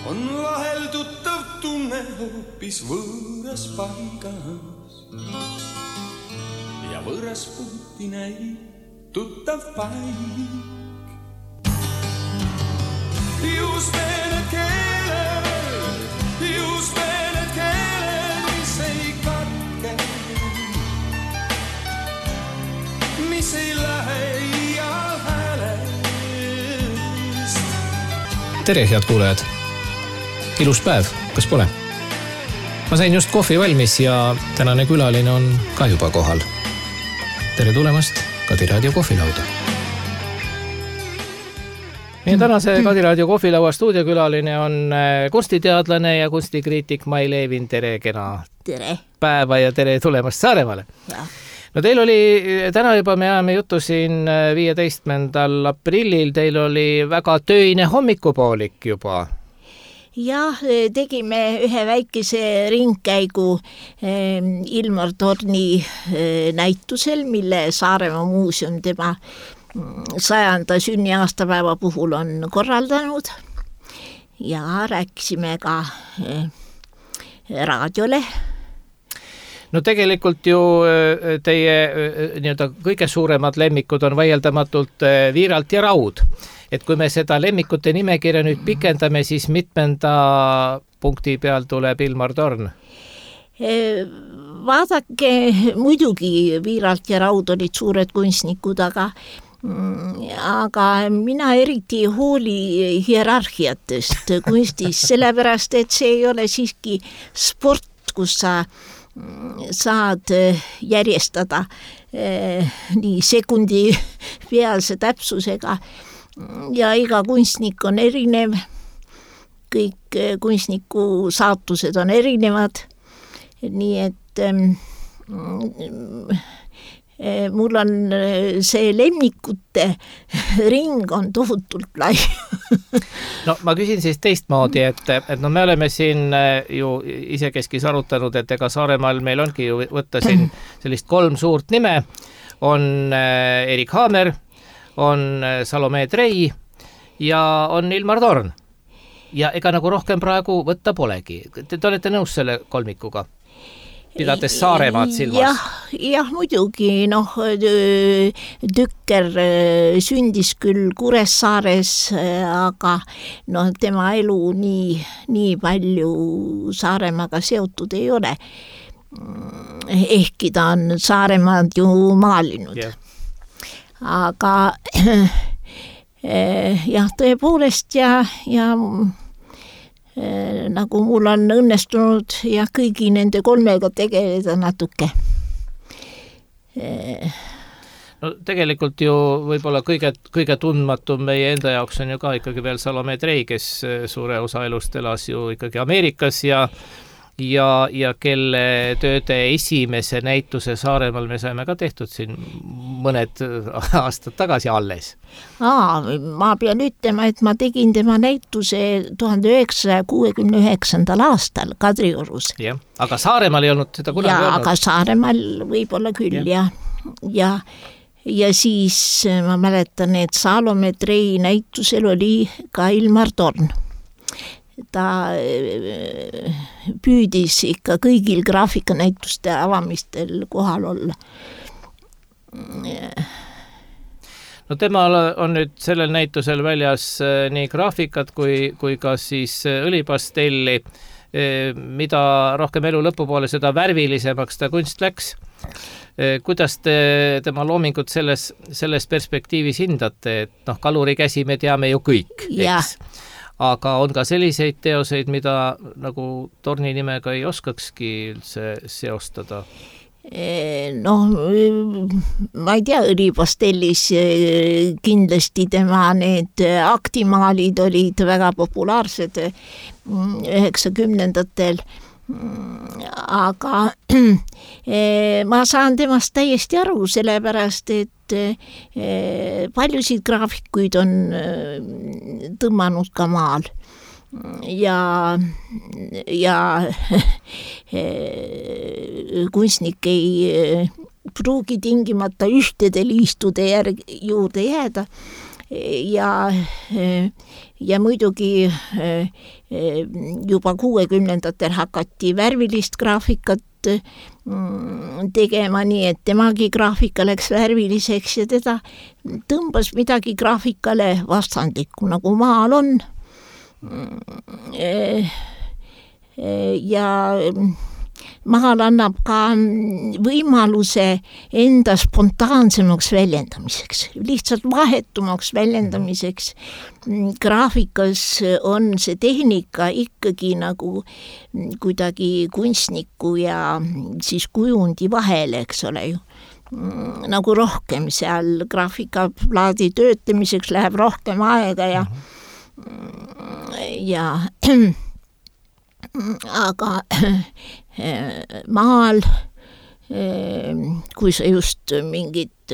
on vahel tuttav tunne hoopis võõras paigas ja võõras puhti näib tuttav paik. Just need keeled, mis ei katke, mis ei lähe iial häälest. Tere, head kuulajad! Ilus päev, kas pole? Ma sain just kohvi valmis ja tänane külaline on ka juba kohal. Tere tulemast Kadiraadio kohvilauda. Meie tänase Kadiraadio kohvilaua stuudiokülaline on kunstiteadlane ja kunstikriitik Mai Leevin. Tere, kena tere päeva ja tere tulemast Saaremaale. Ja. No teil oli, täna juba me ajame juttu siin 15. aprillil, teil oli väga töine hommikupoolik juba. Jah, tegime ühe väikese ringkäigu Ilmar Torni näitusel, mille Saaremaa muuseum tema 100. sünniaastapäeva puhul on korraldanud ja rääkisime ka raadiole. No tegelikult ju teie nii-öelda kõige suuremad lemmikud on vaieldamatult Viiralt ja Raud. Et kui me seda lemmikute nimekirja nüüd pikendame, siis mitmenda punkti peal tuleb Ilmar Torn? Vaadake, muidugi Viiralt ja Raud olid suured kunstnikud, aga mina eriti hooli hierarhiatest kunstis, sellepärast, et see ei ole siiski sport, kus sa saad järjestada nii sekundi pealse täpsusega ja iga kunstnik on erinev, kõik kunstniku saatused on erinevad, nii et mul on see lemmikute ring on tohutult lai. No ma küsin siis teistmoodi, et no me oleme siin ju isekeskis arutanud, et ega Saaremaal meil ongi ju võtta siin sellist 3 suurt nime, on Erik Haamer, on Salome Trei ja on Ilmar Torn. Ja ega nagu rohkem praegu võtta polegi. Te olete nõus selle kolmikuga? Pidades Saaremaad silmas? Jah, muidugi, Tükker sündis küll Kuressaares, aga tema elu nii palju Saaremaaga seotud ei ole. Ehkki ta on Saaremaad ju maalinud. Yeah. Aga jah, tõepoolest ja nagu mul on õnnestunud ja kõigi nende 3 tegeleda natuke. No tegelikult ju võib-olla kõige tundmatum meie enda jaoks on ju ka ikkagi veel Salome Trei, kes suure osa elust elas ju ikkagi Ameerikas ja kelle tööde esimese näituse Saaremaal me saime ka tehtud siin mõned aastad tagasi alles. Ma pean ütlema, et ma tegin tema näituse 1969. aastal Kadriorus. Ja, aga Saaremaal ei olnud seda kunagi olnud? Aga Saaremaal võib-olla küll, ja siis ma mäletan, et Salome Trei näitusel oli ka Ilmar Torn. Ta püüdis ikka kõigil graafikanäituste avamistel kohal olla. No temal on nüüd sellel näitusel väljas nii graafikat kui ka siis õlipastelli, mida rohkem elu lõpupoole, seda värvilisemaks ta kunst läks. Kuidas te tema loomingut selles perspektiivis hindate, et kaluri käsi me teame ju kõik, eks? Aga on ka selliseid teoseid, mida nagu Torni nimega ei oskakski üldse seostada? Ma ei tea, õlipastellis kindlasti tema need aktimaalid olid väga populaarsed 90-ndatel, aga ma saan temast täiesti aru, sellepärast, et paljusid graafikuid on tõmmanud ka maal ja kunstnik ei pruugi tingimata ühtede liistude juurde jääda ja ja muidugi juba 60-ndatel hakati värvilist graafikat tegema, nii et temagi graafika läks värviliseks ja teda tõmbas midagi graafikale vastandlikku, nagu maal on. Ja maal annab ka võimaluse enda spontaansemaks väljendamiseks, lihtsalt vahetumaks väljendamiseks. Graafikas on see tehnika ikkagi nagu kuidagi kunstniku ja siis kujundi vahel, eks ole ju. Nagu rohkem seal graafikaplaadi töötamiseks läheb rohkem aega ja aga maal, kui sa just mingit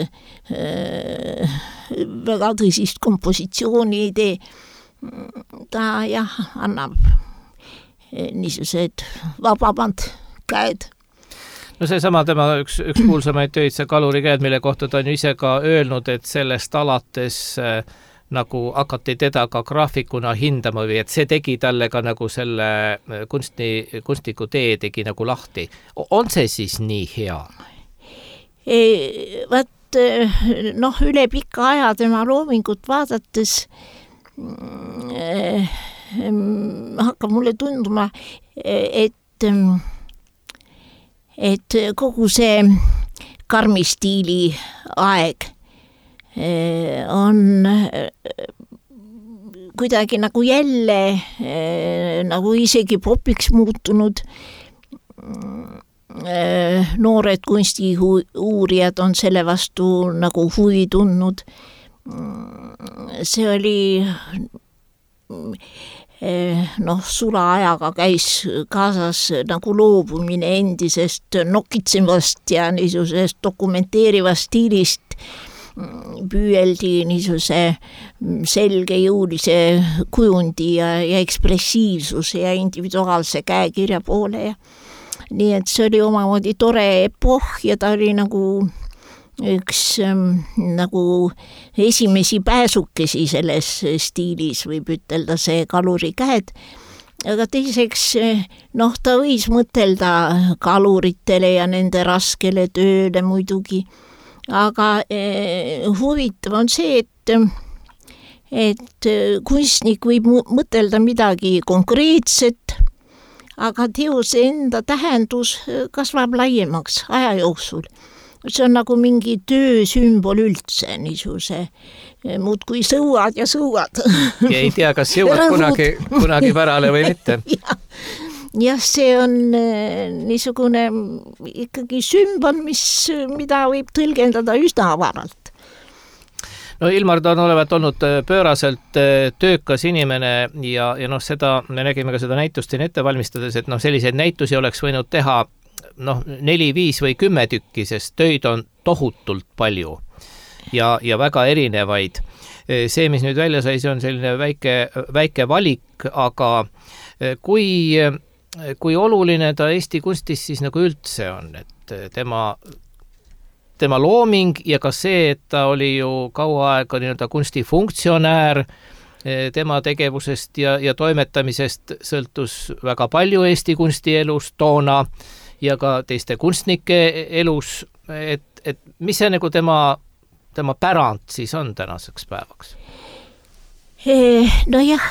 väga tõsist kompositsiooni ei tee, ta jah, annab niisugused vabamad käed. No seesama tema üks kuulsamaid töid, see kalurikäed, mille kohta ta on ju ise ka öelnud, et sellest alates nagu hakati teda ka graafikuna hindama või et see tegi talle ka nagu selle kunstniku tee tegi nagu lahti. On see siis nii hea? Vaat, üle pika aja tema loomingut vaadates hakkab mulle tunduma, et kogu see karmi stiili aeg on kuidagi nagu jälle nagu isegi popiks muutunud. Noored kunstiuurijad on selle vastu nagu huvi tundnud. See oli sula ajaga käis kaasas nagu loobumine endisest nokitsemast ja niisugusest dokumenteerivast stiilist. Püüeldi niisuguse selge jõulise kujundi ja ekspressiivsuse ja individuaalse käekirja poole. Nii et see oli omamoodi tore epoh ja ta oli nagu üks nagu esimesi pääsukesi selles stiilis, võib ütelda see kalurikäed. Aga teiseks, ta võis mõtelda kaluritele ja nende raskele tööle muidugi. Aga huvitav on see, et kunstnik võib mõtelda midagi konkreetset, aga teose enda tähendus kasvab laiemaks aja jooksul. See on nagu mingi töö sümbol üldse, niisuguse muudkui sõuad ja sõuad. Ja ei tea, kas jõuad kunagi pärale või mitte. Jah, see on niisugune ikkagi sümbol, mida võib tõlgendada üsna avaralt. No Ilmar ta on olevat olnud pööraselt töökas inimene ja seda me nägime ka seda näitust siin ette valmistades, et selliseid näitusi oleks võinud teha 4, 5 või 10 tükki, sest töid on tohutult palju ja väga erinevaid. See, mis nüüd välja sai, see on selline väike valik, aga kui oluline ta Eesti kunstis siis nagu üldse on, et tema looming ja ka see, et ta oli ju kaua aega nii-öelda kunstifunktsionäär, tema tegevusest ja toimetamisest sõltus väga palju Eesti kunstielus toona ja ka teiste kunstnike elus, et mis see nagu tema pärand siis on tänaseks päevaks? Nojah,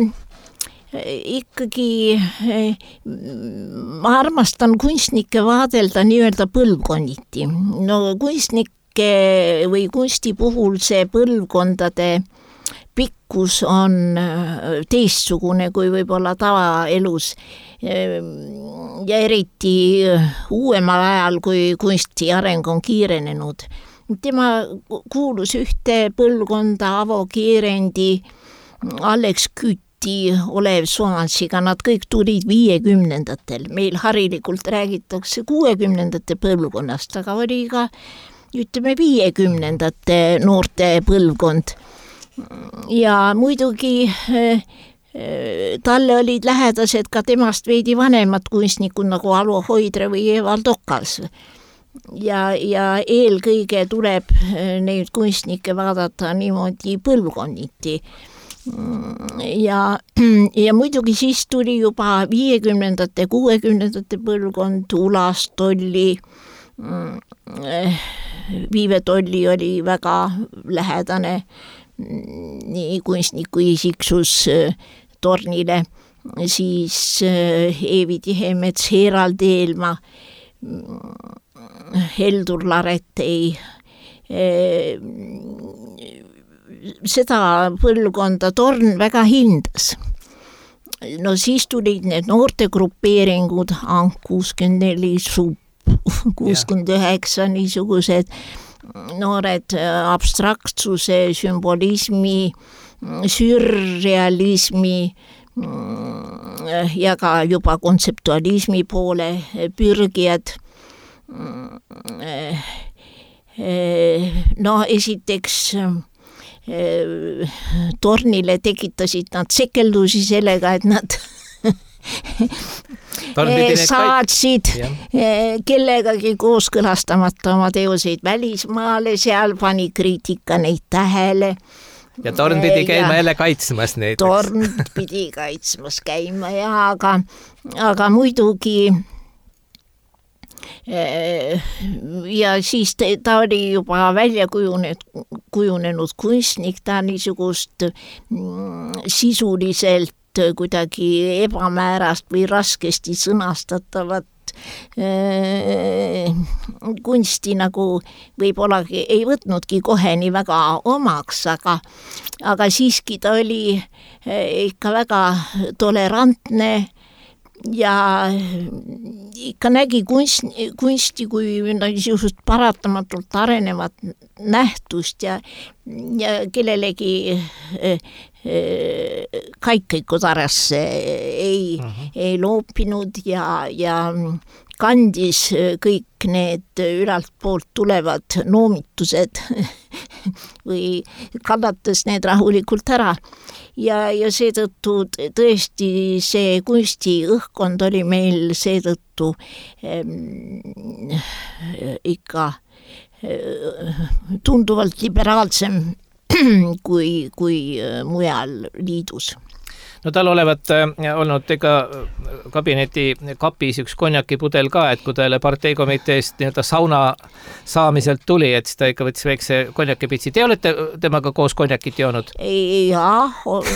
ikkagi ma armastan kunstnikke vaadelda nii-öelda põlvkonniti. Kunstnikke või kunsti puhul see põlvkondade pikkus on teistsugune kui võib-olla tavaelus ja eriti uuemal ajal, kui kunsti areng on kiirenenud. Tema kuulus ühte põlvkonda Avo Kierendi, Alex Küti, Olev Soansiga, nad kõik tulid 50-ndatel. Meil harilikult räägitakse 60-ndate põlvkonnast, aga oli ka, 50-ndate noorte põlvkond. Ja muidugi talle olid lähedased ka temast veidi vanemad kunstnikud nagu Alo Hoidre või Evald Okas. Ja eelkõige tuleb neid kunstnikke vaadata niimoodi põlvkonniti. ja muidugi siis tuli juba 50-ndate, 60-ndate põlvkond, Ulas Tolli, Viive Tolli oli väga lähedane nii kunstniku isiksus Tornile, siis Eevi Tihemets, Herald Eelma, Heldur Laretei, seda põlvkonda Torn väga hindas. No siis tulid need noortegrupeeringud, Ank 64, Supp 69, niisugused noored abstraktsuse, sümbolismi, sürrealismi ja ka juba kontseptualismi poole pürgijad. No esiteks Tornile tekitasid nad sekeldusi sellega, et nad saatsid kellegagi kooskõlastamata oma teoseid välismaale, seal pani kriitika neid tähele. Ja Torn pidi käima jälle kaitsmas neid. Torn pidi kaitsmas käima ja aga muidugi ja siis ta oli juba välja kujunenud kunstnik, ta niisugust sisuliselt kuidagi ebamäärast või raskesti sõnastatavat kunsti nagu võib-olla ei võtnudki kohe nii väga omaks, aga siiski ta oli ikka väga tolerantne ja ikka nägi kunsti kui niisugust paratamatult arenevat nähtust ja kellelegi kaikkodarasse ei loopinud ja kandis kõik need ülalt poolt tulevad noomitused või kannatas need rahulikult ära. Ja seetõttu tõesti see kunstiõhkkond oli meil seetõttu ikka tunduvalt liberaalsem kui mujal liidus. No tal olevat olnud ega kabineti kapis üks konjakipudel ka, et kui talle parteikomiteest sauna saamiselt tuli, et siis ta ikka võttis väikse konjakipitsi. Te olete temaga koos konjakit joonud? Jah,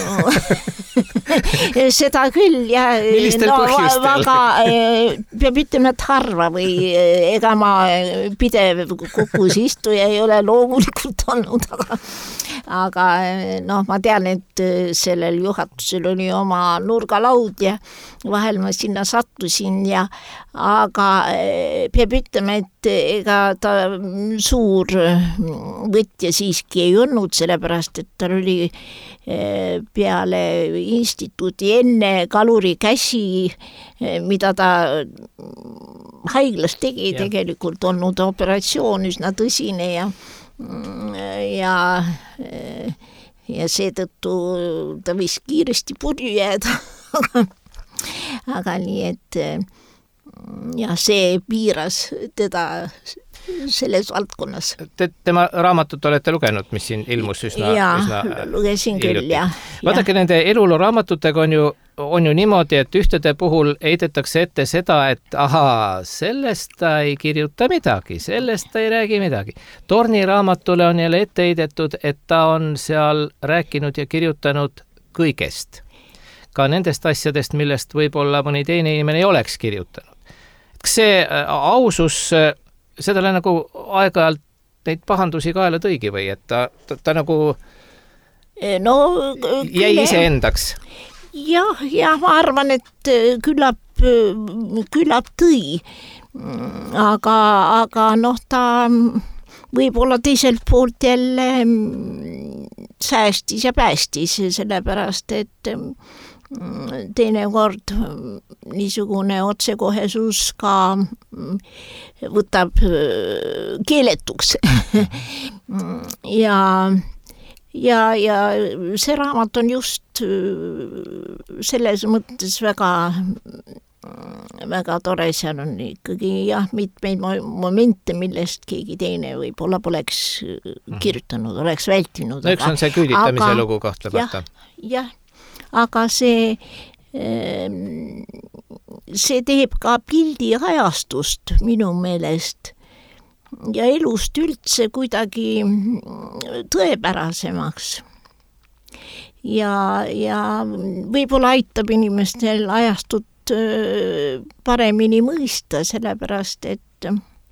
seda küll. Ja, millistel põhjustel? Peab ütlema, et harva või ega ma pidev kogus istuja ei ole loomulikult olnud, aga ma tean, et sellel juhatusel oli oma nurgalaud ja vahel ma sinna sattusin aga peab ütlema, et ega ta suur võtja siiski ei olnud, sellepärast, et tal oli peale instituuti enne kaluri käsi, mida ta haiglas tegi, tegelikult olnud operatsioon üsna tõsine ja seetõttu ta võis kiiresti purju jääda, aga nii, et see piiras teda selles valdkonnas. Tema raamatut olete lugenud, mis siin ilmus üsna lugesin küll, Vaadake, nende eluloo raamatutega on ju niimoodi, et ühtede puhul heidetakse ette seda, et sellest ta ei kirjuta midagi, sellest ta ei räägi midagi. Torni raamatule on jälle ette heidetud, et ta on seal rääkinud ja kirjutanud kõigest. Ka nendest asjadest, millest võib-olla mõni teine inimene ei oleks kirjutanud. Kas see ausus sedale nagu aeg-ajalt neid pahandusi kaela tõigi või, et ta nagu jäi ise endaks? Ja ma arvan, et küllap tõi, aga ta võib-olla teiselt poolt jälle säästis ja päästis, sellepärast, et teinekord niisugune otsekohesus ka võtab keeletuks ja see raamat on just selles mõttes väga väga tore, seal on ikkagi mitmeid momente, millest keegi teine võib-olla poleks kirjutanud, oleks vältinud. No üks on see küüditamise lugu kahtlemata. Jah, aga see teeb ka pildi ajastust minu meelest ja elust üldse kuidagi tõepärasemaks. Ja võib-olla aitab inimestel ajastut paremini mõista, sellepärast, et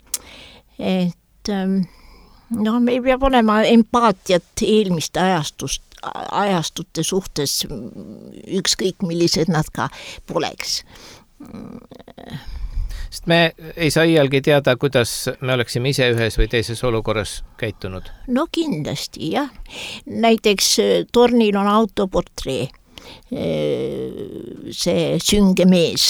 meil peab olema empaatiat eelmiste ajastute suhtes, ükskõik millised nad ka poleks. Sest me ei saa iialgi teada, kuidas me oleksime ise ühes või teises olukorras käitunud. No kindlasti, jah. Näiteks Tornil on autoportree, see sünge mees.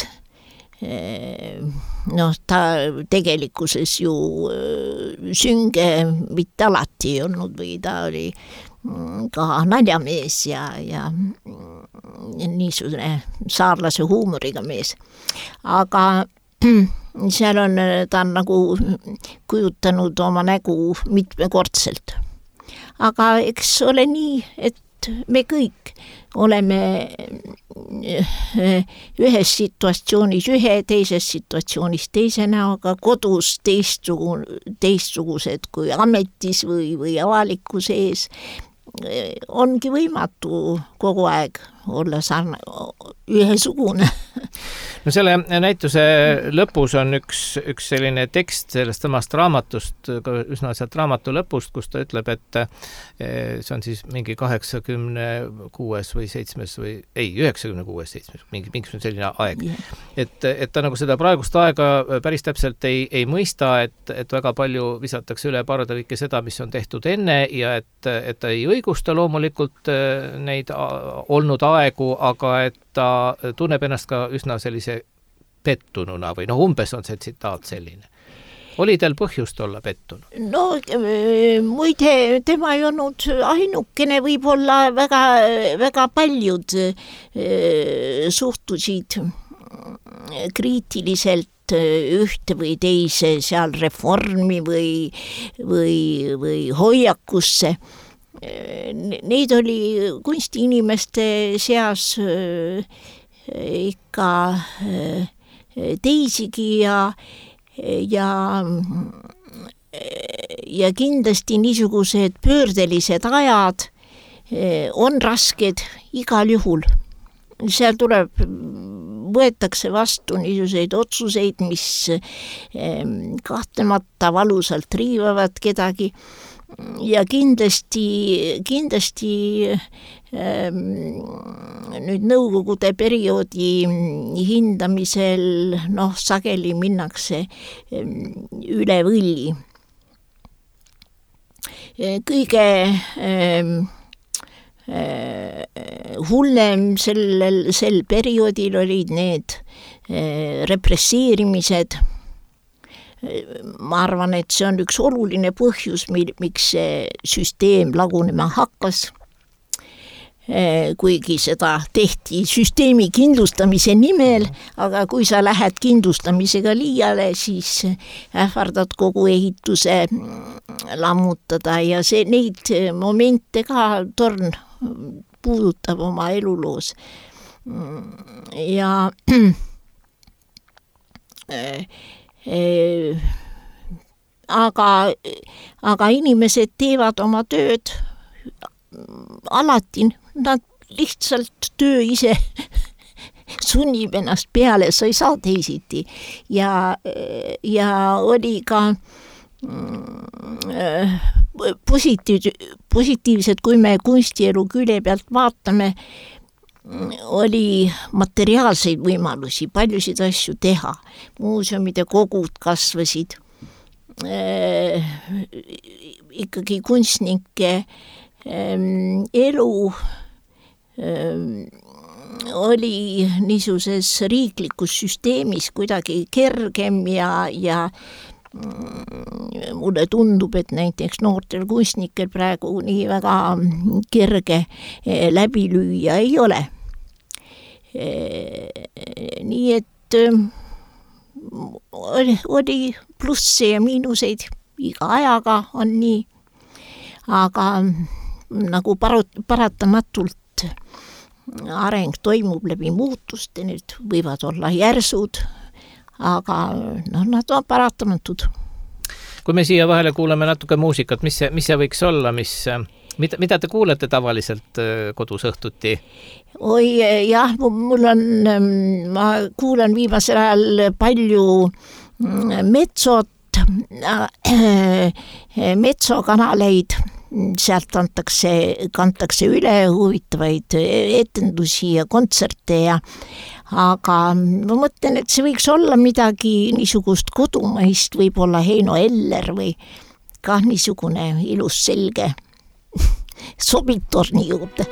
Ta tegelikkuses ju sünge mitte alati ei olnud või ta oli ka naljamees ja niisugune saarlase huumoriga mees. Aga seal on, ta on nagu kujutanud oma nägu mitmekordselt. Aga eks ole nii, et me kõik oleme ühes situatsioonis ühe, teises situatsioonis teise näoga, kodus teistsugused kui ametis või avalikus ees. Ongi võimatu kogu aeg olla ühesugune. No selle näituse lõpus on üks selline tekst sellest samast raamatust, üsna sealt raamatu lõpust, kus ta ütleb, et see on siis mingi 86 või 7 või 96, 7, mingisugune selline aeg. Et ta nagu seda praegust aega päris täpselt ei mõista, et väga palju visatakse üle pardalike seda, mis on tehtud enne ja et ta ei õigusta loomulikult neid olnud aegu, aga et ta tunneb ennast ka üsna sellise pettununa või umbes on see tsitaat selline. Oli teil põhjust olla pettunud? No muide, tema ei olnud ainukene, võib-olla väga, väga paljud suhtusid kriitiliselt ühte või teise seal reformi või hoiakusse. Neid oli kunstiinimeste seas ikka teisigi ja kindlasti niisugused pöördelised ajad on rasked igal juhul. Seal võetakse vastu niisuguseid otsuseid, mis kahtlemata valusalt riivavad kedagi. Ja kindlasti nüüd nõukogude perioodi hindamisel sageli minnakse üle võlli. Kõige hullem sel perioodil olid need represseerimised. Ma arvan, et see on üks oluline põhjus, miks see süsteem lagunema hakkas, kuigi seda tehti süsteemi kindlustamise nimel, aga kui sa lähed kindlustamisega liiale, siis ähvardad kogu ehituse lammutada ja neid momente ka Torn puudutab oma eluloos. Ja aga inimesed teevad oma tööd alati, nad lihtsalt töö ise sunnib ennast peale, sa ei saa teisiti ja oli ka positiivsed, kui me kunstielu külje pealt vaatame, oli materiaalseid võimalusi, paljusid asju teha. Muuseumide kogud kasvasid. Ikkagi kunstnike elu oli niisuguses riiklikus süsteemis kuidagi kergem ja mulle tundub, et näiteks noortel kunstnikel praegu nii väga kerge läbi lüüa ei ole. Nii et oli plusse ja miinuseid, iga ajaga on nii, aga nagu paratamatult areng toimub läbi muutuste, nüüd võivad olla järsud, aga nad on paratamatud. Kui me siia vahele kuuleme natuke muusikat, mis see võiks olla, mida te kuulete tavaliselt kodus õhtuti? Oi jah, ma kuulen viimasel ajal palju metsokanaleid, sealt kantakse üle huvitavaid etendusi ja kontserte aga ma mõtlen, et see võiks olla midagi niisugust kodumaist, võib-olla Heino Eller või kah niisugune ilus selge sobib torni juurde.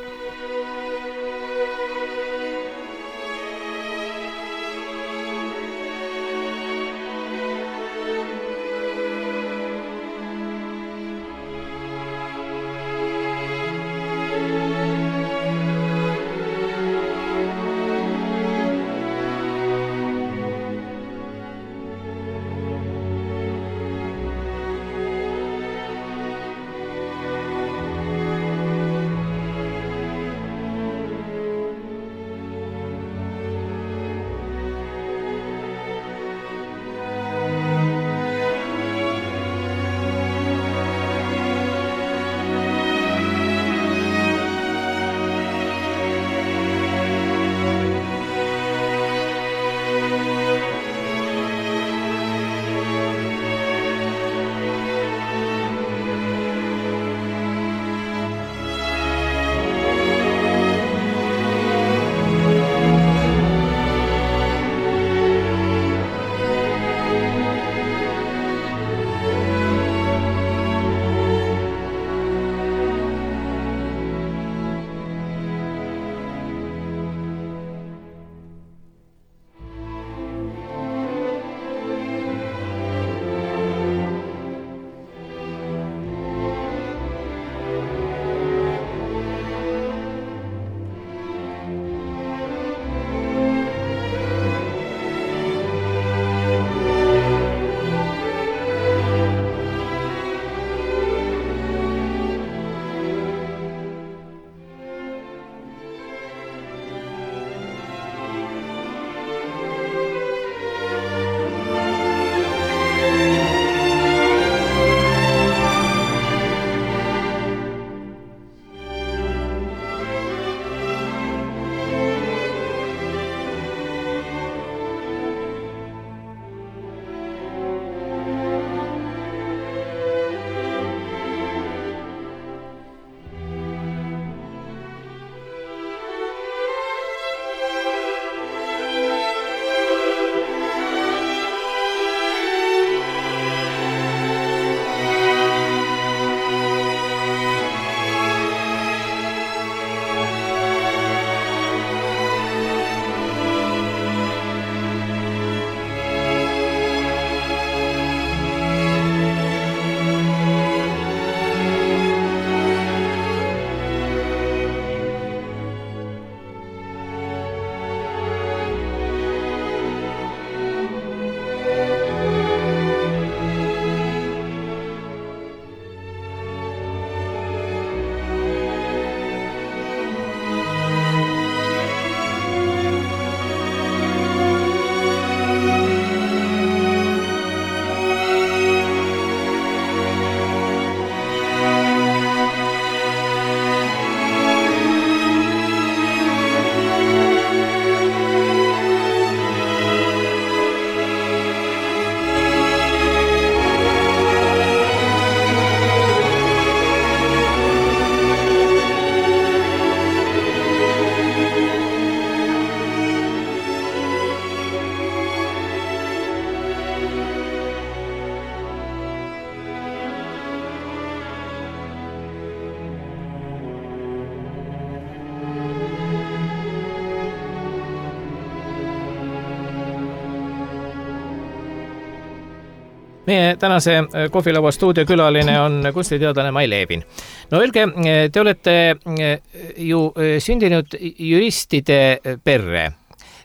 Meie tänase Kohvilaua stuudiokülaline on kunstiteadlane Mai Levin. No öelge, te olete ju sündinud juristide perre.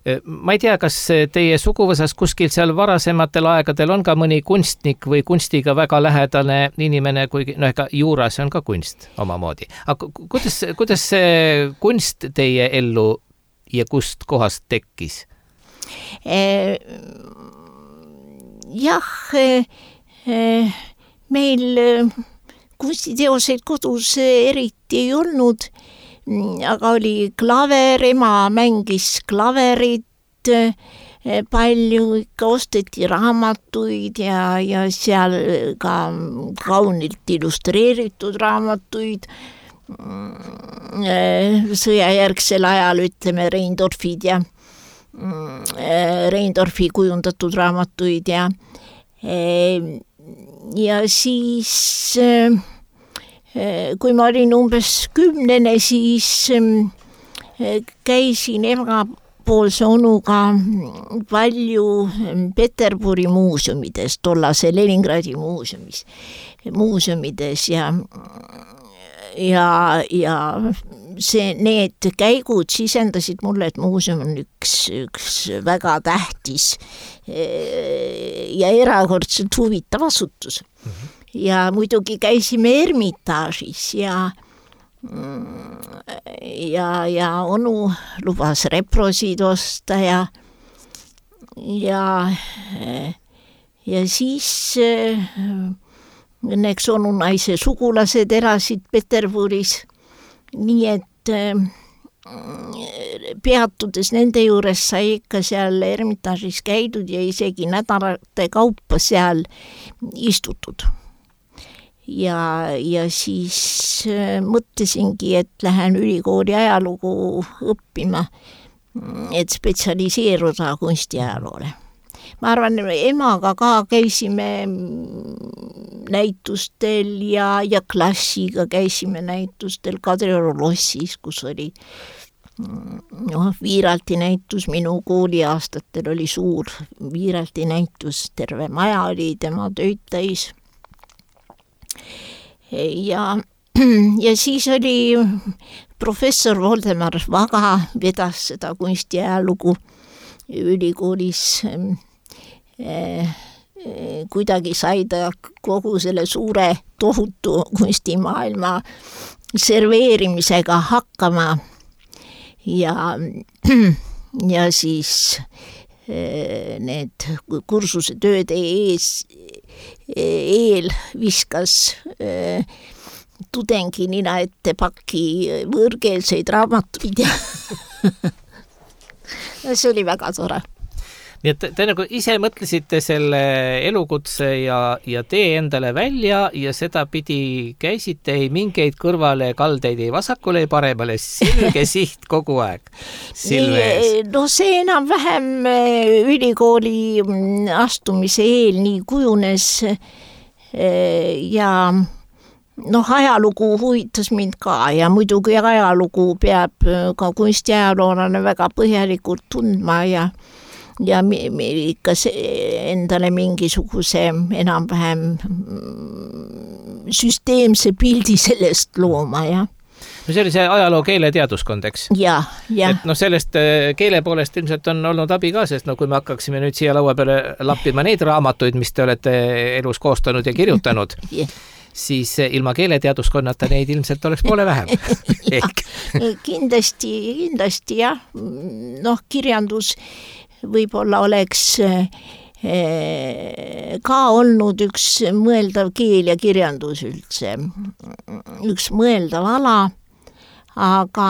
Ma ei tea, kas teie suguvõsas kuskil seal varasematel aegadel on ka mõni kunstnik või kunstiga väga lähedane inimene, kuigi ega juura see on ka kunst omamoodi. Aga kuidas see kunst teie ellu ja kust kohast tekkis? Jah, meil kunstiteoseid kodus eriti ei olnud, aga oli klaver, ema mängis klaverit palju, ikka osteti raamatuid ja seal ka kaunilt illustreeritud raamatuid. Sõjajärgsel ajal ütleme Reindorfid ja Reindorfi kujundatud raamatuid ja siis kui ma olin umbes 10, siis käisin emapoolse onuga palju Peterburi muuseumides, tollase Leningradi muuseumides ja need käigud sisendasid mulle, et muuseum on üks väga tähtis ja erakordselt huvitav asutus. Ja muidugi käisime Ermitaažis ja onu lubas reprosid osta ja siis õnneks onu naise sugulased elasid Peterburis, nii et peatudes nende juures sai ikka seal Ermitaažis käidud ja isegi nädalate kaupa seal istutud. Ja siis mõtlesingi, et lähen ülikooli ajalugu õppima, et spetsialiseeruda kunstiajaloole. Ma arvan, emaga ka käisime näitustel ja klassiga käisime näitustel Kadrioru lossis, kus oli Viiralti näitus, minu kooliaastatel oli suur Viiralti näitus, terve maja oli tema tööd täis. Ja siis oli professor Voldemar Vaga vedas seda kunstiajalugu ülikoolis. Kuidagi sai ta kogu selle suure tohutu kunstimaailma serveerimisega hakkama ja siis need kursuse tööde eel viskas tudengi nina ette paki võõrkeelseid raamatuid ja see oli väga tore. Nii et te nagu ise mõtlesite selle elukutse ja tee endale välja ja seda pidi käisite ei mingeid kõrvale kaldeid ei vasakule ei paremale, selge siht kogu aeg silmes. No see enam vähem ülikooli astumise eel nii kujunes ja ajalugu huvitas mind ka ja muidugi ajalugu peab ka kunstiajaloolane väga põhjalikult tundma ja ikka endale mingisuguse enam-vähem süsteemse pildi sellest looma, jah. No see oli see ajaloo keeleteaduskond, eks? Ja. Et sellest keele poolest ilmselt on olnud abi ka, sest kui me hakkaksime nüüd siia laua peale lappima neid raamatuid, mis te olete elus koostanud ja kirjutanud, siis ilma keeleteaduskonnata neid ilmselt oleks poole vähem. Kindlasti, jah. Kirjandus võib-olla oleks ka olnud üks mõeldav keel ja kirjandus üldse, üks mõeldav ala, aga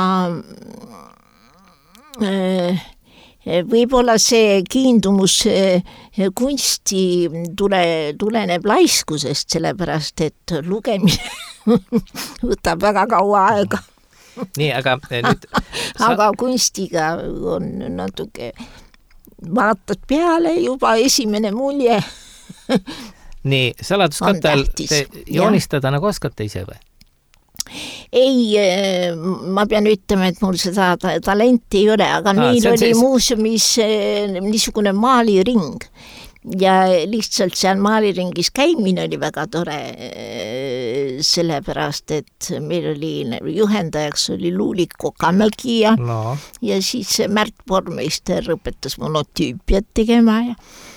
võib-olla see kiindumus kunsti tuleneb laiskusest, sellepärast et lugemine võtab väga kaua aega. Nii, aga nüüd... Aga kunstiga on natuke... Vaatad peale juba esimene mulje. Nii, saladuskattel te joonistada nagu oskate ise või? Ei, ma pean ütlema, et mul seda talenti ei ole, aga meil oli muuseumis niisugune maaliring ja lihtsalt seal maaliringis käimine oli väga tore, sellepärast, et meil oli juhendajaks oli Luulik Kokamägi ja siis Märt Pormeister õpetas monotüüpiat tegema ja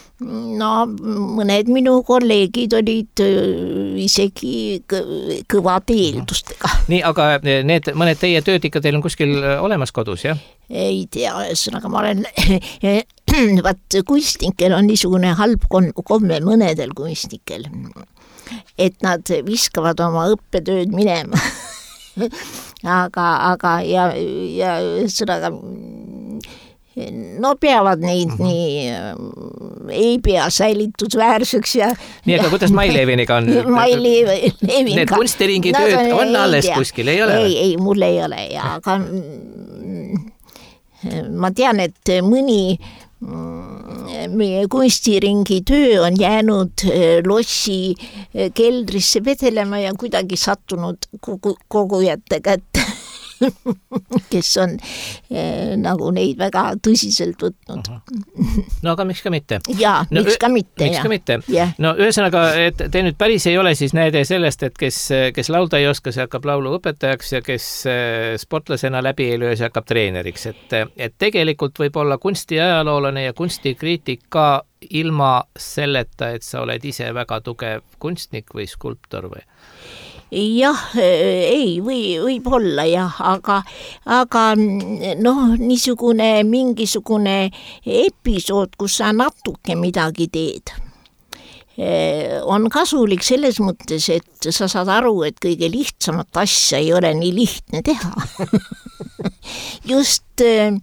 mõned minu kolleegid olid isegi kõvade eeldustega. Nii, aga need mõned teie tööd ikka teil on kuskil olemas kodus, jah? Ei tea, ühesõnaga ma olen vaat kunstnikel on niisugune halb komme mõnedel kunstnikel, et nad viskavad oma õppetööd minema. aga ja ühesõnaga peavad neid nii ei pea säilitusväärseks ja nii, aga kuidas Mai Leviniga on? Mai Leviniga. Need kunstiringi tööd on alles kuskil, ei ole? Ei, mul ei ole ja aga ma tean, et mõni meie kunstiringi töö on jäänud lossi keldrisse vedelema ja kuidagi sattunud kogujate kätte, kes on nagu neid väga tõsiselt võtnud. No aga miks ka mitte? Jaa, miks ka mitte. Miks ka mitte? No ühesõnaga, et te nüüd päris ei ole siis näide sellest, et kes laulda ei oska, see hakkab laulu õpetajaks ja kes sportlasena läbi ei löö, see hakkab treeneriks. Et tegelikult võib olla kunstiajaloolane ja kunstikriitik ka ilma selleta, et sa oled ise väga tugev kunstnik või skulptor või? Jah, ei, võib olla jah, aga niisugune mingisugune episood, kus sa natuke midagi teed, on kasulik selles mõttes, et sa saad aru, et kõige lihtsamat asja ei ole nii lihtne teha. Just,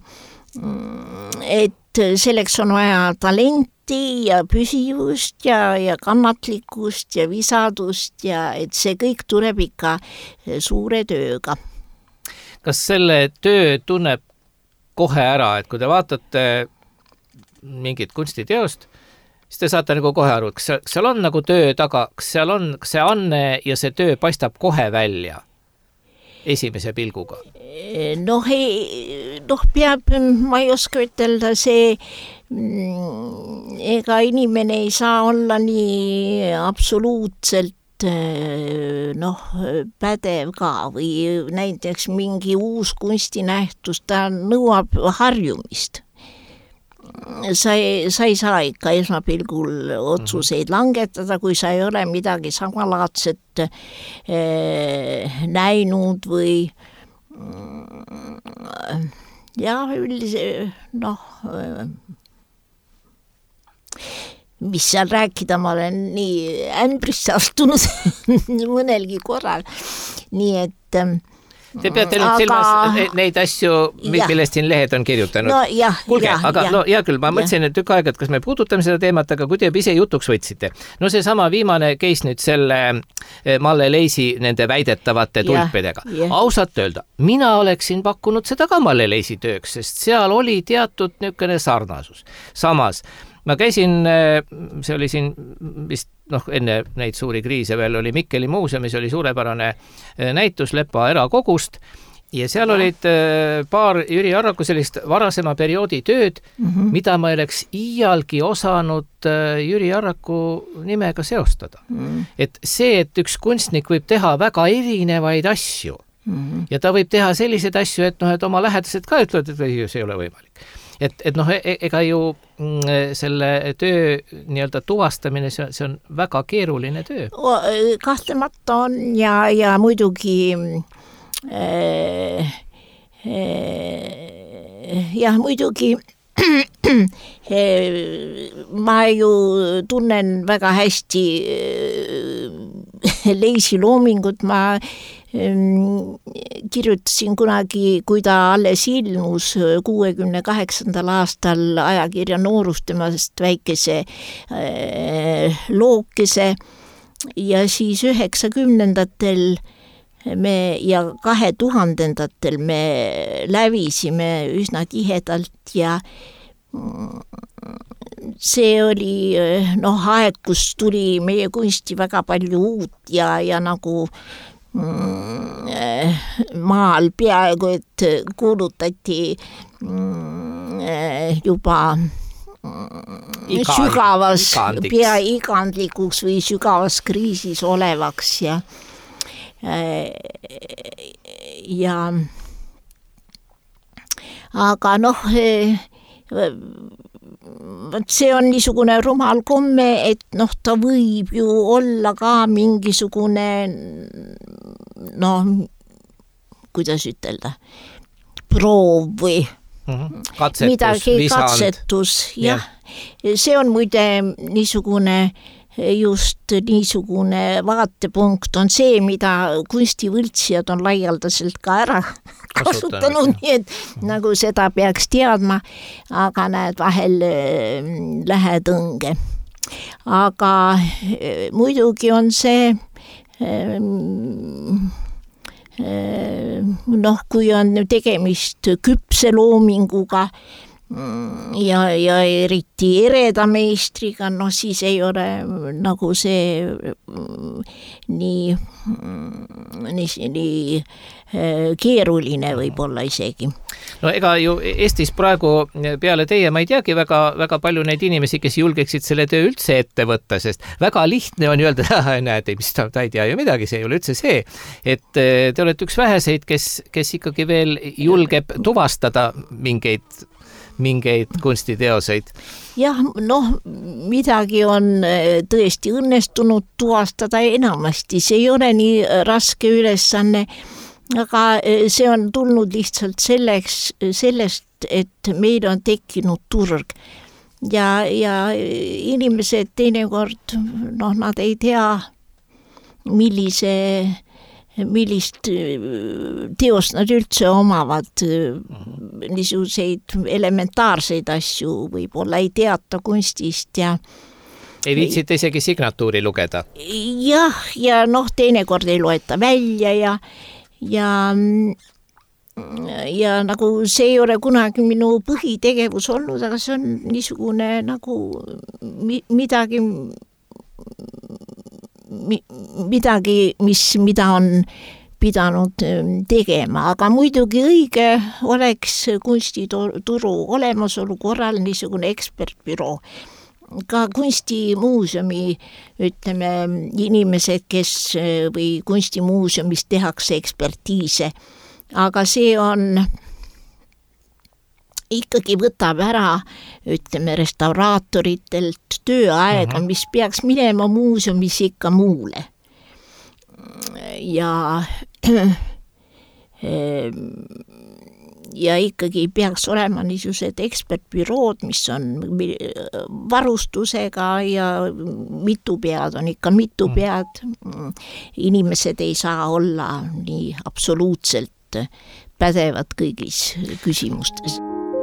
et selleks on vaja talenti ja püsivust ja kannatlikkust ja visadust ja et see kõik tuleb ikka suure tööga. Kas selle töö tunneb kohe ära, et kui te vaatate mingit kunstiteost, siis te saate nagu kohe aru, kas seal on nagu töö taga, kas seal on see anne ja see töö paistab kohe välja esimese pilguga? Peab, ma ei oska ütelda, see ega inimene ei saa olla nii absoluutselt pädev ka või näiteks mingi uus kunstinähtus, ta nõuab harjumist. Sa ei saa ikka esmapilgul otsuseid langetada, kui sa ei ole midagi samalaadset näinud või mis seal rääkida, ma olen nii ämbrisse astunud mõnelgi korral, nii et te peate nüüd silmas neid asju, millest siin lehed on kirjutanud. Kuulge, aga hea küll, ma mõtlesin tükk aega, et kas me puudutame seda teemat, aga kui te ise jutuks võtsite. See sama viimane case nüüd selle Malle Leisi nende väidetavate tulpidega. Ausalt öelda, mina oleksin pakkunud seda ka Malle Leisi tööks, sest seal oli teatud niisugune sarnasus. Samas, ma käisin, see oli siin vist enne neid suuri kriise veel oli Mikkeli muuseumis oli suurepärane näitus Lepa erakogust ja seal olid paar Jüri Arraku sellist varasema perioodi tööd, mida ma oleks iialgi osanud Jüri Arraku nimega seostada. Et see, et üks kunstnik võib teha väga erinevaid asju ja ta võib teha selliseid asju, et oma lähedased ka ütlevad, et see ei ole võimalik. Et ega ju selle töö nii-öelda tuvastamine, see on väga keeruline töö. Kahtlemata on ja muidugi muidugi ma ju tunnen väga hästi Leisi loomingut, ma kirjutasin kunagi, kui ta alles ilmus 68. aastal ajakirja Noorus temast väikese lookese ja siis 90-ndatel ja 2000-ndatel me lävisime üsna tihedalt ja see oli aeg, kus tuli meie kunsti väga palju uut ja nagu maal peaaegu, et kuulutati juba sügavas, pea igandlikuks või sügavas kriisis olevaks ja aga noh, see on niisugune rumal komme, et noh, ta võib ju olla ka mingisugune noh, kuidas ütelda, proov või katsetus, jah. See on muide niisugune, just niisugune vaatepunkt on see, mida kunstivõltsijad on laialdaselt ka ära kasutanud, nii et nagu seda peaks teadma, aga näed, vahel lähed õnge. Aga muidugi on see noh, kui on tegemist küpse loominguga ja eriti ereda meistriga, noh siis ei ole nagu see nii keeruline võib-olla isegi. No ega ju Eestis praegu peale teie, ma ei teagi väga palju neid inimesi, kes julgeksid selle töö üldse ette võtta, sest väga lihtne on öelda, näete, mis ta ei tea ju midagi, see ei ole üldse see, et te olete üks väheseid, kes ikkagi veel julgeb tuvastada mingeid kunstiteoseid. Jah, noh, midagi on tõesti õnnestunud tuvastada enamasti, see ei ole nii raske ülesanne, aga see on tulnud lihtsalt sellest, et meil on tekkinud turg ja inimesed teinekord, noh, nad ei tea, millist teost nad üldse omavad, niisuguseid elementaarseid asju võib-olla ei teata kunstist ja ei viitsite isegi signatuuri lugeda? Jah, ja noh, teinekord ei loeta välja ja nagu see ei ole kunagi minu põhitegevus olnud, aga see on niisugune nagu midagi, mida on pidanud tegema, aga muidugi õige oleks kunstituru olemasolu korral niisugune ekspertbüroo. Ka kunstimuuseumi, ütleme, inimesed, kes või kunstimuuseumis tehakse ekspertiise, aga see on ikkagi võtab ära, ütleme, restauraatoritelt tööaega, mis peaks minema muuseumis ikka muule. Ja ikkagi peaks olema niisugused ekspertbürood, mis on varustusega ja mitu pead on ikka mitu pead. Inimesed ei saa olla nii absoluutselt pädevad kõigis küsimustes.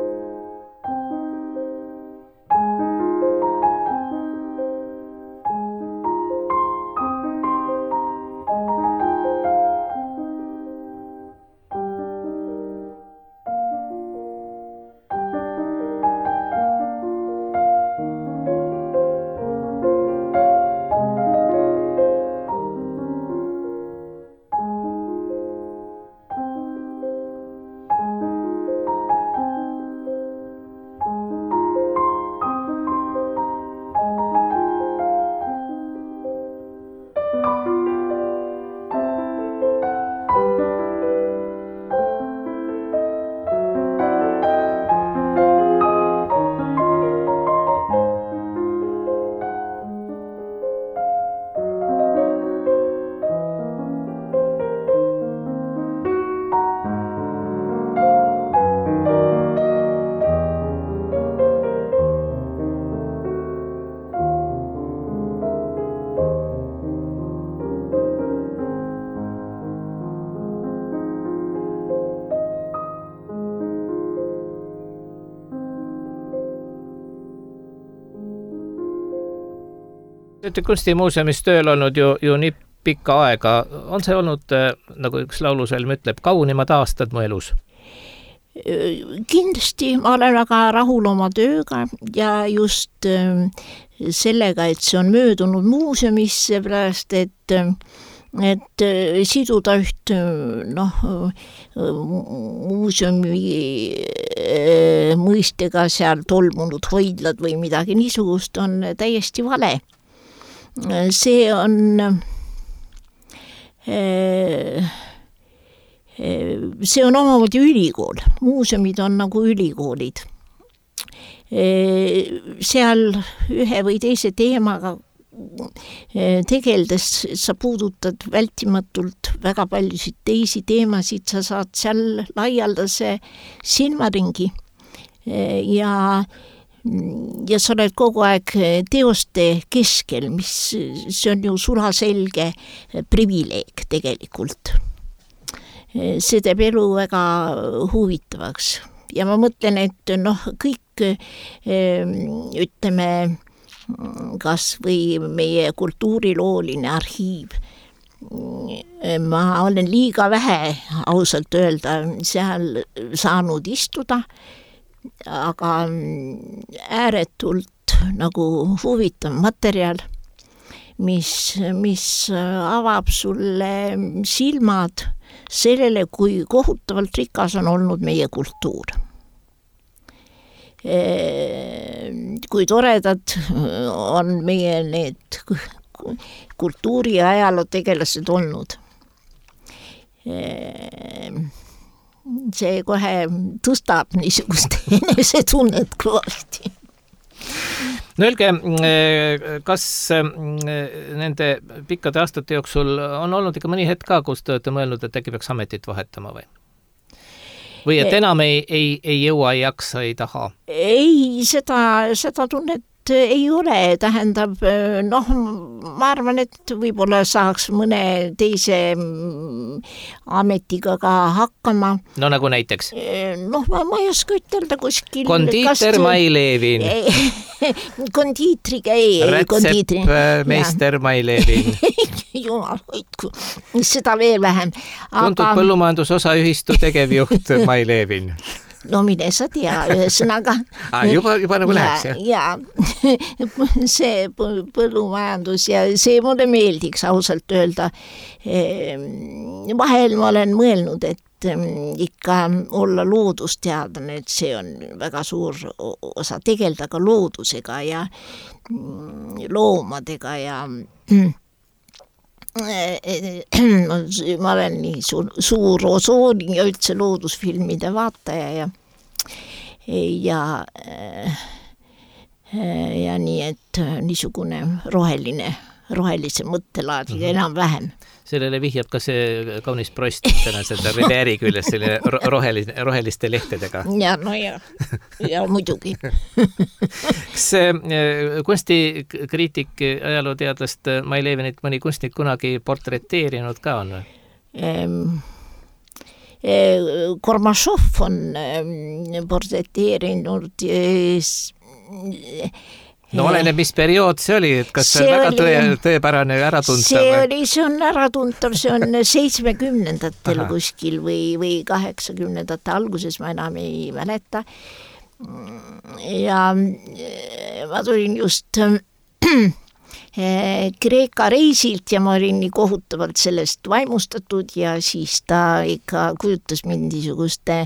Kunstimuuseumis tööl olnud ju nii pikka aega. On see olnud, nagu üks lauluselm ütleb, kaunimad aastad mu elus? Kindlasti ma olen väga rahul oma tööga ja just sellega, et see on möödunud muuseumis, seepärast, et et siduda üht muuseumi mõistega seal tolmunud hoidlad või midagi niisugust on täiesti vale. See on omamoodi ülikool. Muuseumid on nagu ülikoolid. Seal ühe või teise teemaga tegeldes sa puudutad vältimatult väga paljusid teisi teemasid, sa saad seal laialdase silmaringi ja sa oled kogu aeg teoste keskel, mis see on ju sulaselge privileeg tegelikult. See teeb elu väga huvitavaks ja ma mõtlen, et kõik ütleme kas või meie kultuurilooline arhiiv. Ma olen liiga vähe ausalt öelda seal saanud istuda, aga ääretult nagu huvitav materjal, mis avab sulle silmad sellele, kui kohutavalt rikas on olnud meie kultuur. Kui toredad on meie need kultuuri- ja ajalootegelased olnud. See kohe tõstab niisugust enesetunnet kõvasti. No öelge, kas nende pikkade aastate jooksul on olnud ikka mõni hetk ka, kus te olete mõelnud, et äkki peaks ametit vahetama või et enam ei jõua, ei jaksa, ei taha? Ei, seda tunnet ei ole, tähendab, ma arvan, et võib-olla saaks mõne teise ametiga ka hakkama. No nagu näiteks? Ma ei oska ütelda kuskil. Kondiiter Mai Levin. Kondiitriga ei. Retseppmeister Mai Levin. Jumal hoidku, seda veel vähem. Tuntud põllumajandusosaühistu tegevjuht Mai Levin. No mine sa tea, ühesõnaga. Juba nagu läheks, jah? Jaa, see põllumajandus ja see mulle meeldiks ausalt öelda. Vahel ma olen mõelnud, et ikka olla loodusteadlane, et see on väga suur osa tegelda ka loodusega ja loomadega ja ma olen nii suur osooni ja üldse loodusfilmide vaataja ja nii, et niisugune rohelise mõttelaadiga enam vähem. Sellele vihjab ka see kaunis prost täna seda Riveri küljes selle roheliste lehtedega. Ja muidugi. Kas kunstikriitik ajalooteadlast Mai Levinit mõni kunstnik kunagi portreteerinud ka on? Kormašov on portreteerinud No oleneb, mis periood see oli, et kas see on väga tõepärane ja äratuntav? See on äratuntav, see on 70-ndatel kuskil või 80-ndate alguses, ma enam ei mäleta. Ja ma tulin just Kreeka reisilt ja ma olin nii kohutavalt sellest vaimustatud ja siis ta ikka kujutas mind niisuguste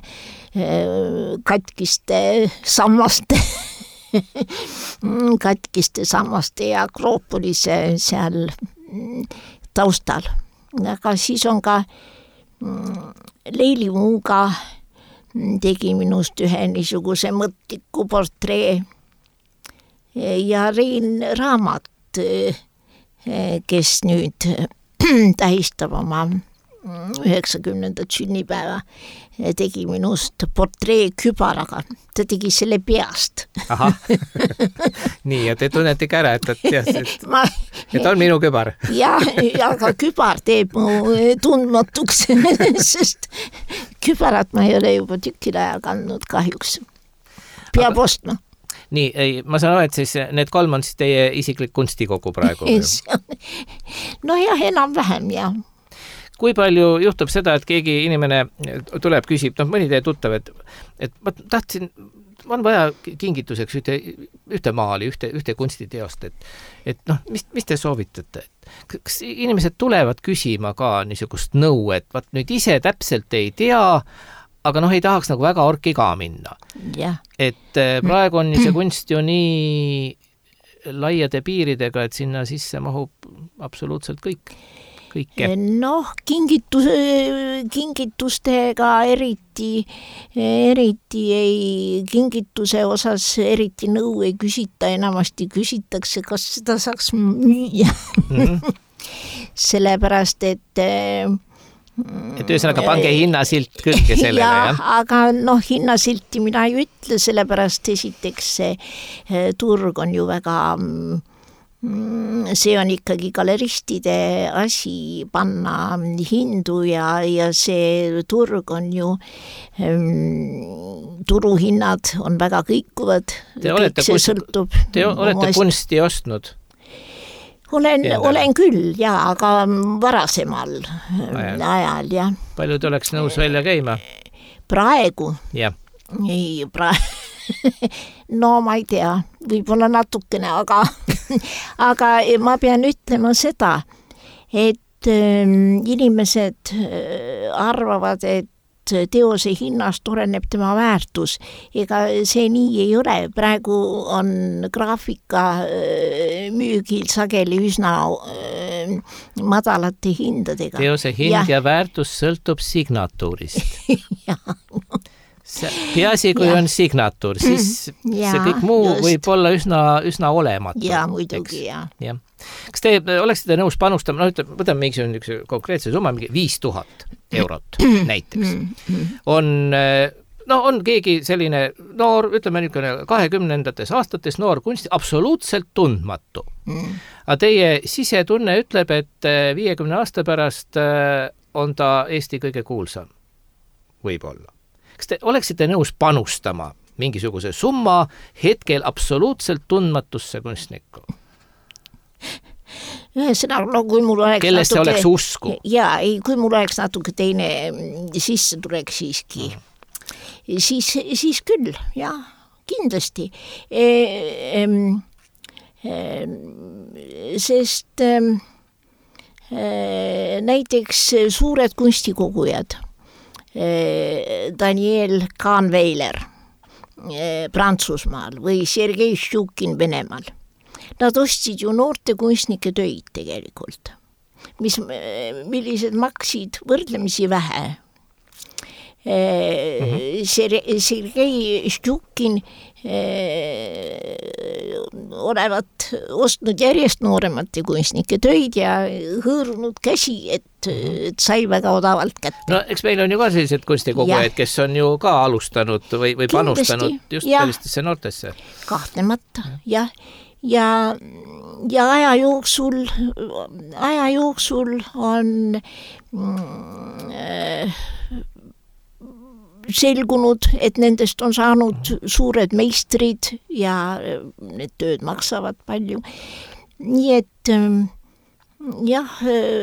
katkiste sammaste ja Akropolise seal taustal. Aga siis on ka Leili Muuga tegi minust ühe niisuguse mõtliku portree ja Rein Raamat, kes nüüd tähistab oma 90. sünnipäeva, tegi minust portree kübaraga. Ta tegi selle peast. Aha. Nii, ja te tunnete ka ära, et on minu kübar. Ja aga kübar teeb mu tundmatuks, sest kübarat ma ei ole juba tükil ajal kandnud kahjuks. Peab ostma. Nii, ma saan aru, et siis need 3 on siis teie isiklik kunstikogu praegu? No jah, enam vähem, jah. Kui palju juhtub seda, et keegi inimene tuleb, küsib, mõni teie tuttav, et ma tahtsin on vaja kingituseks ühte maali, ühte kunstiteost, et noh, mis te soovitate? Kas inimesed tulevad küsima ka niisugust nõu, et vaat nüüd ise täpselt ei tea, aga noh, ei tahaks nagu väga orki ka minna. Yeah. Et praegu on see kunst ju nii laiade piiridega, et sinna sisse mahub absoluutselt kõike. Noh, kingitustega eriti kingituse osas eriti nõu ei küsita, enamasti küsitakse, kas seda saaks müüa. Sellepärast, et ühesõnaga pange hinnasilt külge sellele, jah? Aga noh, hinnasilti mina ei ütle, sellepärast esiteks see turg on ju väga... See on ikkagi galeristide asi panna hindu ja see turg on ju, turuhinnad on väga kõikuvad. Te olete kunsti ostnud? Olen küll, aga varasemal ajal, jah. Palju te oleks nõus välja käima? Praegu? Jah. Ei, no ma ei tea, võib-olla natukene, aga ma pean ütlema seda, et inimesed arvavad, et teose hinnast oleneb tema väärtus. Ega see nii ei ole. Praegu on graafika müügil sageli üsna madalate hindadega. Teose hind ja väärtus sõltub signatuurist. Peasi, kui on signatuur, siis see kõik muu võib olla üsna olematu. Ja, muidugi, ja. Kas te oleksite nõus panustama, võtame mingisugune konkreetse summa, 5000 eurot näiteks. On keegi selline noor, ütleme niisugune 20. aastates noor kunsti, absoluutselt tundmatu. Aga teie sisetunne ütleb, et 50 aasta pärast on ta Eesti kõige kuulsam. Võib-olla. Kas te oleksite nõus panustama mingisuguse summa hetkel absoluutselt tundmatusse kunstnikku? Ühesõnaga, kui mul oleks kellest natuke... oleks usku? Kui mul oleks natuke teine sissetulek siiski, siis küll, jah, kindlasti. Sest näiteks suured kunstikogujad, Daniel Kahnweiler Prantsusmaal või Sergei Štukin Venemaal. Nad ostsid ju noorte kunstnike töid tegelikult, millised maksid võrdlemisi vähe. Sergei Štukin olevat ostnud järjest nooremate kunstnike töid ja hõõrunud käsi, et sai väga odavalt kätte. No eks meil on ju ka sellised kunstikogujad, kes on ju ka alustanud või panustanud just sellistesse noortesse. Kahtlemata, jah. Ja aja jooksul on selgunud, et nendest on saanud suured meistrid ja need tööd maksavad palju. Nii et jah,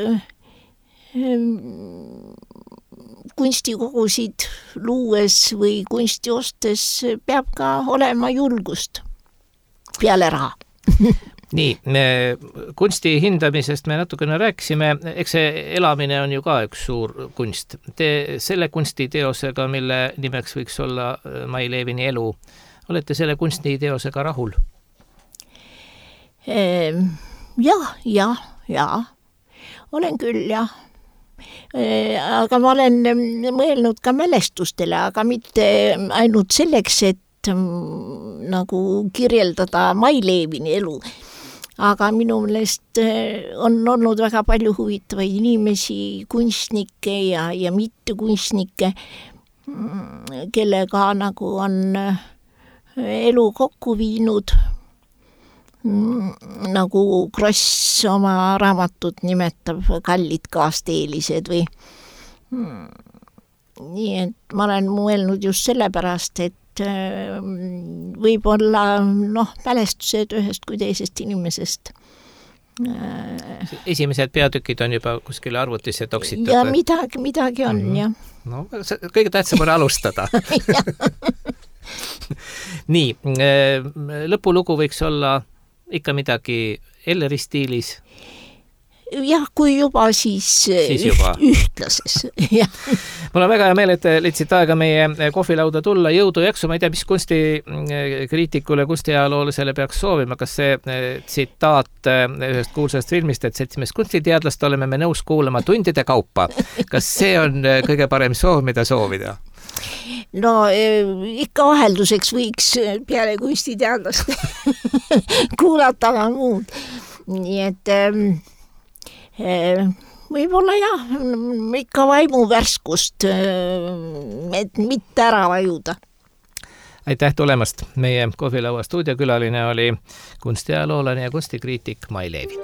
kunstikogusid luues või kunsti ostes peab ka olema julgust peale raha. Nii, kunsti hindamisest me natukene rääkisime, eks see elamine on ju ka üks suur kunst. Te selle kunstiteosega, mille nimeks võiks olla Mai Levini elu, olete selle kunstiteosega rahul? Ja. Olen küll, jah. Aga ma olen mõelnud ka mälestustele, aga mitte ainult selleks, et nagu kirjeldada Mai Levini elu. Aga minu meelest on olnud väga palju huvitavaid inimesi, kunstnikke ja mitte kunstnikke, kellega nagu on elu kokku viinud, nagu Kross oma raamatut nimetab kallid kaasteelised või. Nii et ma olen mõelnud just sellepärast, et võib-olla mälestused ühest kui teisest inimesest. Esimesed peatükid on juba kuskile arvutisse toksitatud. Ja midagi on, jah. No, kõige tähtsam on alustada. Nii, lõpulugu võiks olla ikka midagi Elleri stiilis. Jah, kui juba siis juba. Ühtlases. Mul on väga hea meel, et leidsid aega meie kohvilauda tulla. Jõudu jaksu, ma ei tea, mis kunstikriitikule, kunstiajaloolisele peaks soovima. Kas see tsitaat ühest kuulsast filmist, et 7 kunstiteadlast oleme me nõus kuulama tundide kaupa. Kas see on kõige parem soov, mida soovida? No ikka vahelduseks võiks peale kunstiteadlaste kuulata ka muud. Nii et võib-olla jah, ikka vaimu värskust, et mitte ära vajuda. Aitäh tulemast. Meie kohvilaua stuudiokülaline oli kunstiajaloolane ja kunstikriitik Mai Leevin.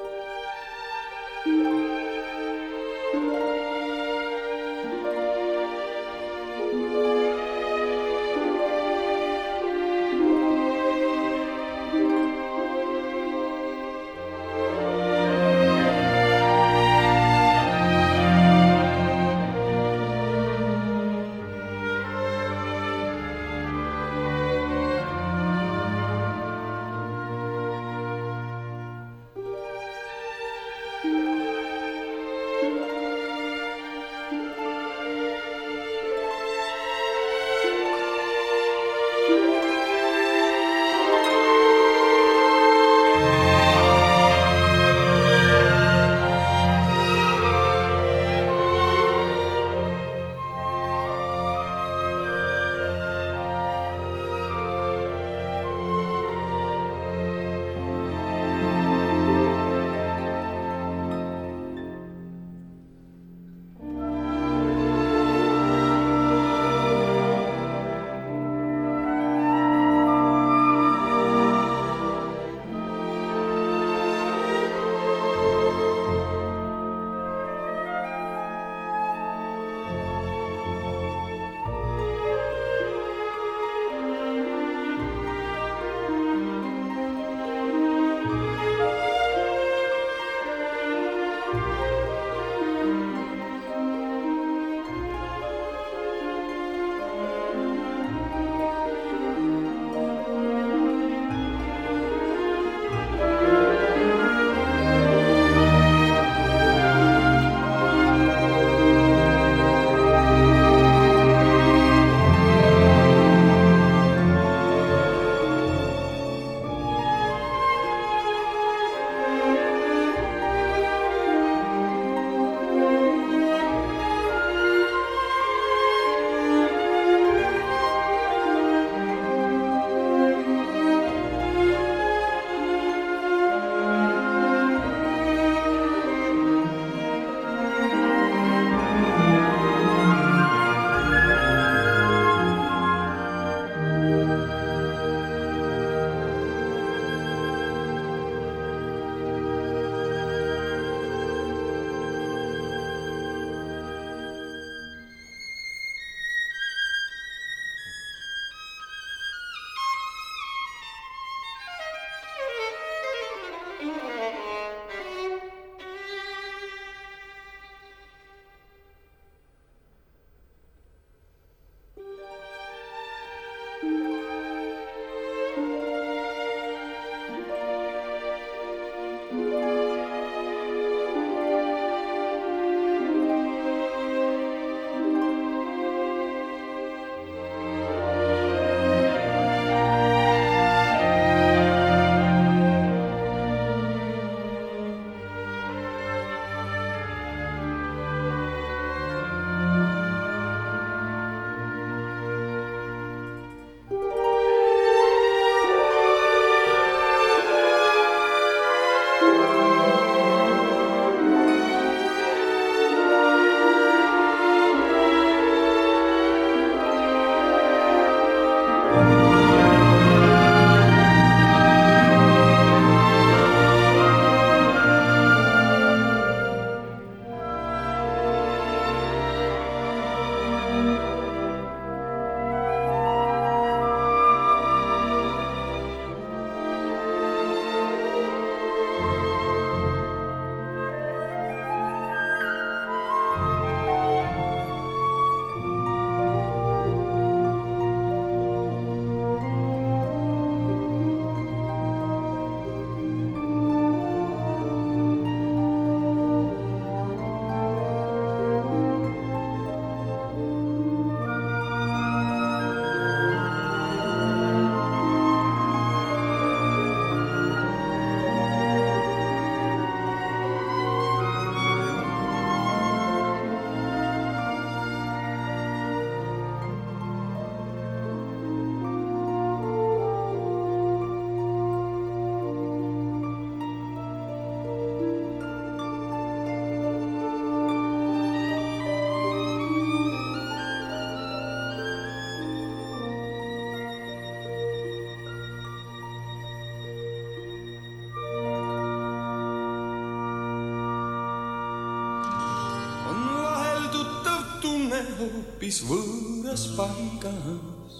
hoopis võõras paigas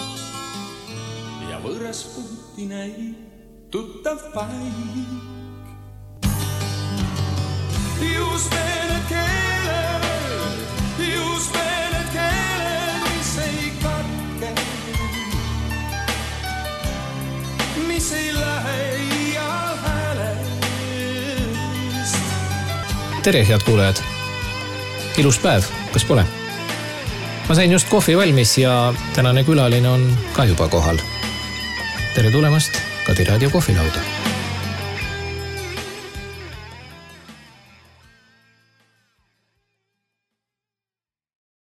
ja võõras puuti näib tuttav paik. Just need keeled, mis ei katke, mis ei lähe iial häälest. Tere, head kuulajad! Ilus päev, kas pole? Ma sain just kohvi valmis ja tänane külaline on ka juba kohal. Tere tulemast Kadi Raadio kohvilauda!